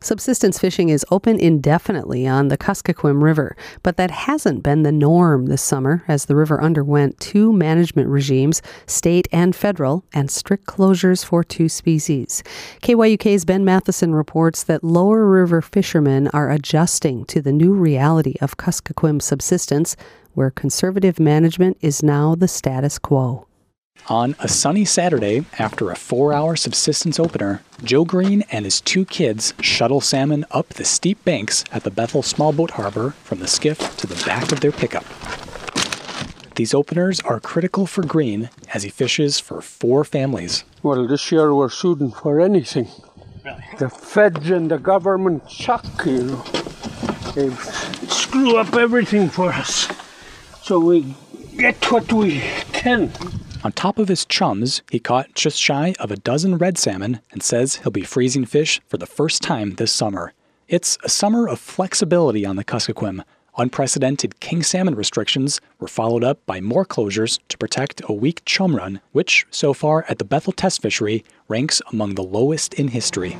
Subsistence fishing is open indefinitely on the Kuskokwim River, but that hasn't been the norm this summer as the river underwent 2 management regimes, state and federal, and strict closures for 2 species. KYUK's Ben Matheson reports that lower river fishermen are adjusting to the new reality of Kuskokwim subsistence, where conservative management is now the status quo. On a sunny Saturday, after a 4-hour subsistence opener, Joe Green and his 2 kids shuttle salmon up the steep banks at the Bethel Small Boat Harbor from the skiff to the back of their pickup. These openers are critical for Green as he fishes for 4 families. Well, this year we're shooting for anything. Really? The feds and the government chuck, they screw up everything for us. So we get what we can. On top of his chums, he caught just shy of a dozen red salmon and says he'll be freezing fish for the first time this summer. It's a summer of flexibility on the Kuskokwim. Unprecedented king salmon restrictions were followed up by more closures to protect a weak chum run, which, so far at the Bethel Test Fishery, ranks among the lowest in history.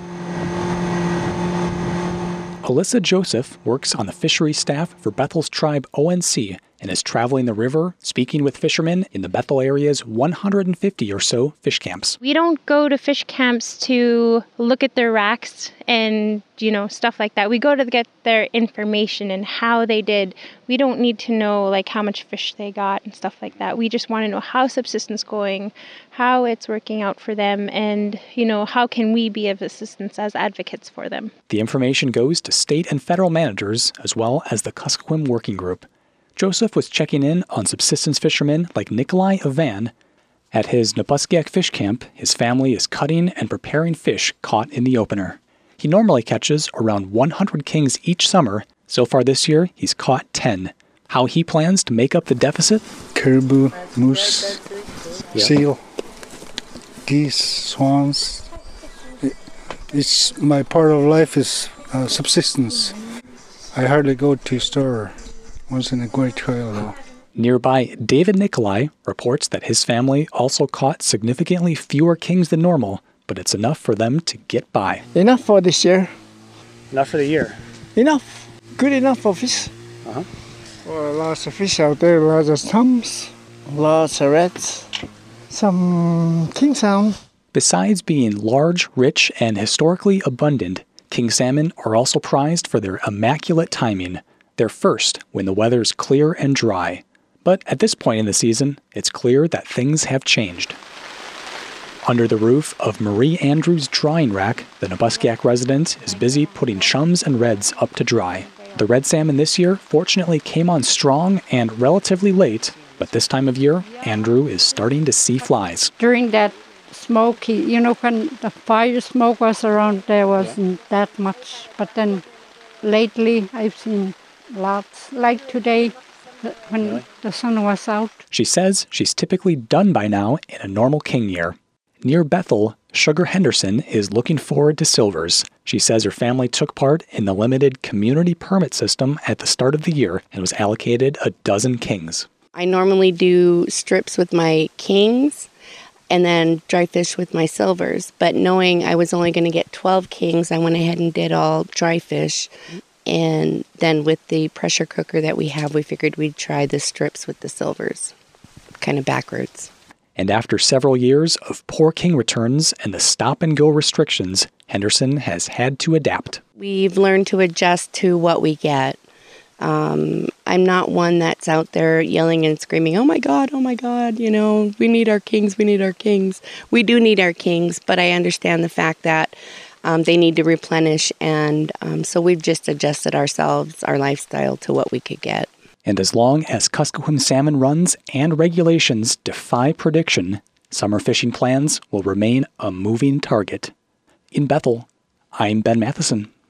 Alyssa Joseph works on the fishery staff for Bethel's tribe ONC and is traveling the river, speaking with fishermen in the Bethel area's 150 or so fish camps. We don't go to fish camps to look at their racks and, stuff like that. We go to get their information and how they did. We don't need to know how much fish they got and stuff like that. We just want to know how subsistence going, how it's working out for them, and, how can we be of assistance as advocates for them. The information goes to state and federal managers as well as the Kuskokwim Working Group. Joseph was checking in on subsistence fishermen like Nikolai Ivan. At his Nabuskiak fish camp, his family is cutting and preparing fish caught in the opener. He normally catches around 100 kings each summer. So far this year, he's caught 10. How he plans to make up the deficit? Caribou, moose, seal, geese, swans. It's my part of life is subsistence. I hardly go to store. Once in a great while, though. Nearby, David Nikolai reports that his family also caught significantly fewer kings than normal, but it's enough for them to get by. Enough for this year. Enough for the year? Enough. Good enough for fish. Uh-huh. Well, lots of fish out there, lots of chums, lots of reds, some king salmon. Besides being large, rich, and historically abundant, king salmon are also prized for their immaculate timing. They're first when the weather's clear and dry. But at this point in the season, it's clear that things have changed. Under the roof of Marie Andrews' drying rack, the Nabuskiak resident is busy putting chums and reds up to dry. The red salmon this year fortunately came on strong and relatively late, but this time of year, Andrew is starting to see flies. During that smoky, when the fire smoke was around, there wasn't that much. But then lately, I've seen lots, like today when the sun was out. She says she's typically done by now in a normal king year. Near Bethel, Sugar Henderson is looking forward to silvers. She says her family took part in the limited community permit system at the start of the year and was allocated a dozen kings. I normally do strips with my kings and then dry fish with my silvers. But knowing I was only going to get 12 kings, I went ahead and did all dry fish. And then with the pressure cooker that we have, we figured we'd try the strips with the silvers, kind of backwards. And after several years of poor king returns and the stop-and-go restrictions, Henderson has had to adapt. We've learned to adjust to what we get. I'm not one that's out there yelling and screaming, oh my God, we need our kings, we need our kings. We do need our kings, but I understand the fact that they need to replenish, and so we've just adjusted ourselves, our lifestyle, to what we could get. And as long as Kuskokwim salmon runs and regulations defy prediction, summer fishing plans will remain a moving target. In Bethel, I'm Ben Matheson.